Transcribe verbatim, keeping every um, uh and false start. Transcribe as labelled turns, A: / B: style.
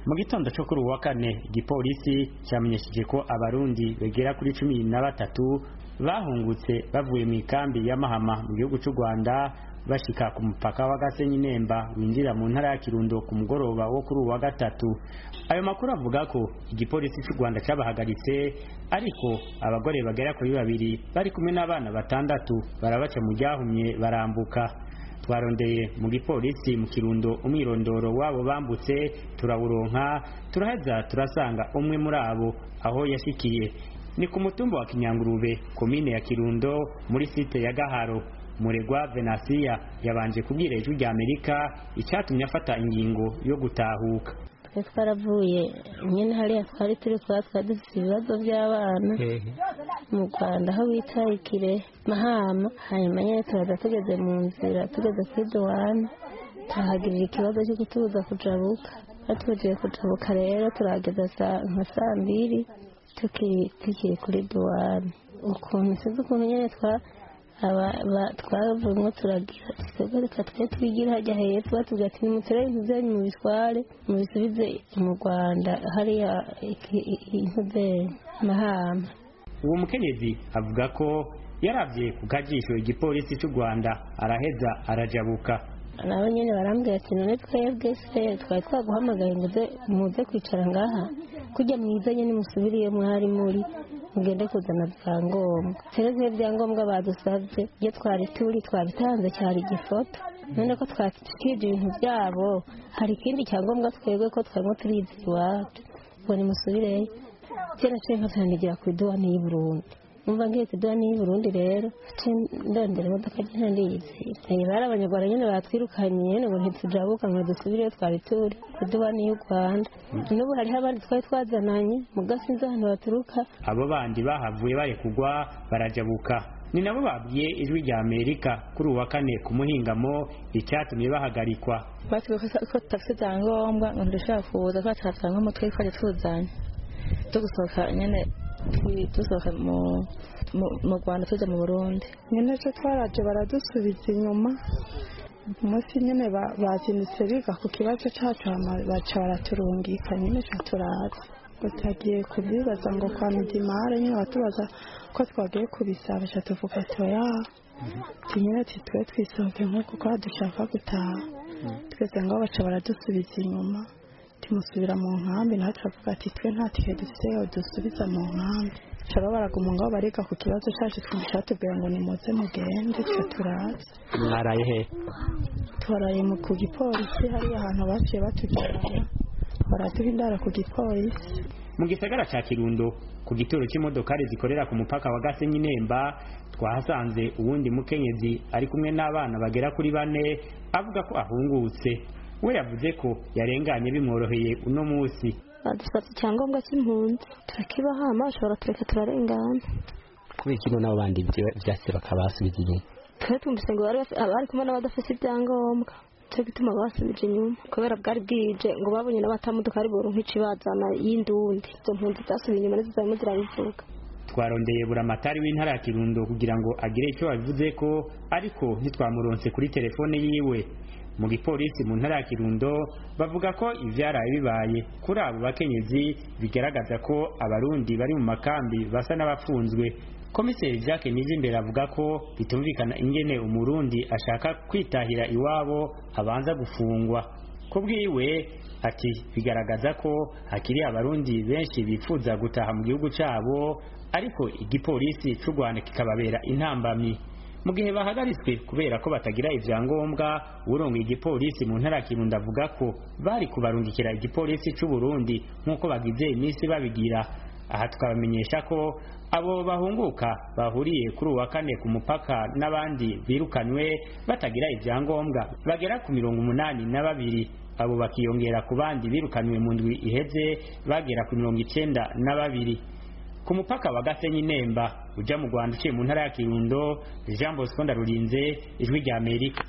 A: mu gitondo cyo kuri uwa kane igipolisi cyamenyesheje ko abarundi begera kuri cumi na batatu bahungutse bavuye mu ikambi ya Mahama mu gihugu cy'u Rwanda bashika ku mupaka wa Gasenyi Nemba winjira mu ntara ya Kirundo ku mugoroba wo kuri uwa gatatu. Ayo makuru avuga ko igipolisi cy'u Rwanda cyabahagaritse, ariko abagore bagera kuri babiri bari kumwe n'abana batandatu barabaca mu ryahumye barambuka. Twarondeye mu gipolisi mu Kirundo umwirondoro wabo bambutse turawuronka, turaheza turasanga umwe muri abo aho yashikiye ni ku mutumba wa Kinyangurube komine ya Kirundo muri site ya Gaharo. Muregwa Venansia yabanje kubwira Ijwi rya Amerika icyatumye afata ingingo yo gutahuka.
B: Twaravuye nyine hariya twari turi kwa twadufite ibibazo by'abana mu Rwanda aho bita Ikire Mahama, hanyuma nyine turaza tugeze mu nzira tugeze kuri douane tuhagirira ikibazo cyo kutubuza kujabuka. Batubujije kujabuka rero turageza nka saa mbiri tukiri tukiri kuri douane. Ukuntu sinzi ukuntu nyine twa aba twavumwe turagira twebwe reka twe twigira hajya hepfo batubwira ati nimutere ibintu byanyu mu bitware mu bisubize mu Rwanda hariya intebe Mahama.
A: Uwo mukenyezi avuga ko yaravye ku kajisho igipolisi cy'u Rwanda araheza arajabuka.
B: Nabo nyene barambwira ati none twebwe se twari twaguhamagaye ngo muze kwicara ngaha kujya mwiza nyene musubiriye mwari muri mugende kuzana byangombwa. Sereze byangombwa badusabye iyo twari turi twabitanze cyari igifoto, none ko twakije ibintu byabo hari ikindi cyangombwa twebwe ko twarimo turizi iwacu ngo nimusubireyo. Cyera cyane nkatanigira ku douane y'u Burundi, umva ngiye ku douane y'u Burundi rero ndondera imodoka cyane ndiyizi ayi bara abanyarwanda nyine batwirukanye nyine ngo ntitujabuka ngo dusubireyo twari turi ku douane y'u Rwanda. N'ubu hariho abandi twari twazananye mu gasinza ahantu baturuka.
A: Abo bandi bahavuye bari kugwa barajabuka, ni nabo babwiye Ijwi rya Amerika kuri uwa kane ku muhingamo icyatumye bahagarikwa.
C: Batubwira ko tutafite ibyangombwa ngo ndashaka kuza twatanga mu twe twaje tuzanye tugusohoka nyine tusohoka mu mu Rwanda tujya mu Burundi.
D: Nyine cyo twaraje baradusubiza inyuma umunsi nyine bazinitse biga ku kibazo cyacu baca baraturungika nyine turaza utagiye kubibaza ngo kwa midimare nyine batubaza ko twagiye kubisaba cyo tuvuga toya nyine titwe twisohoke nk'uko kwa dushaka gutaha twese ngo baca baradusubiza inyuma timusubira mu nkambi naho turavuga ati twe nta tihe dufite dusubiza mu nkambi. Shaba baraguma ngo bariga ku kibazo cyacu twumvishatubwira ngo nimuze mugende cyo turaza.
A: Mwaraye he?
D: Twaraye mu ku gipolisi hari ahantu baciye batujyana baraduha indara ku gipolisi.
A: Mu gisagara cya Kirundo ku gitoro cy'imodokari zikorera ku mupaka wa Gasenyi Nemba twahasanze uwundi mukenyezi ari kumwe n'abana bagera kuri bane avuga ko ahungutse. We yavuze ko yarenganye bimworoheye uno munsi.
B: Badusabye icyangombwa cy'impunzi turakibahama ashobora tureka turarengana.
A: Kubera ikintu n'abo bandi byase bakabasubiza inyuma.
B: Twe tumvise ngo bari kumwe n'abadafite ibyangombwa cyo gituma basubije inyuma kubera bwari bwije ngo babonye n'abatamuduka ari boro nk'icibazana y'indundi izo mpunzi zasubiye inyuma nizo zarimo zirabivuga.
A: Twarondeye buramatari w'intara ya Kirundo kugira ngo agire icyo abivuze ko, ariko ntitwamuronse kuri telefone yiwe. Mu gipolisi mu ntara ya Kirundo bavuga ko ivyaraye bibaye kuri abo bakenyezi bigaragaza ko abarundi bari mu makambi basa n'abafunzwe. Komiseri Jacques Nizimbere avuga ko bitumvikana ingene umurundi ashaka kwitahira iwabo abanza gufungwa. Kubwiwe ati bigaragaza ko hakiri abarundi benshi bifuza gutaha mu gihugu cyabo, ariko igipolisi cy'u Rwanda kikababera intambamyi. Mu gihe bahagaritswe kubera ko batagira ivyangombwa, urongoye igipolisi mu ntara ya Kirundo avuga ko bari kubarungikira igipolisi cy'u Burundi nk'uko bagize iminsi babigira. Aha tukabamenyesha ko abo bahunguka bahuriye kuri uwa kane ku mupaka n'abandi birukanywe batagira ivyangombwa bagera ku mirongo umunani na babiri. Abo bakiyongera ku bandi birukanywe mu ndwi iheze bagera ku mirongo icenda na babiri. Ku mupaka wa Gasenyi Nemba uja mu Rwanda uciye mu ntara ya Kirundo, Jean Bosco Ndarurinze, Ijwi rya Amerika.